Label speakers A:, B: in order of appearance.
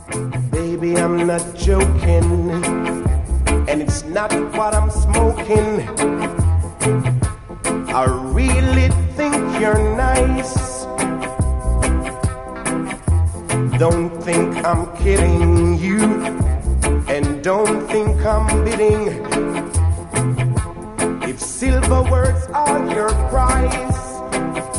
A: Baby, I'm not joking, and it's not what I'm smoking. I really think you're nice. Don't think I'm kidding you, and don't think I'm bidding. If silver words are your price,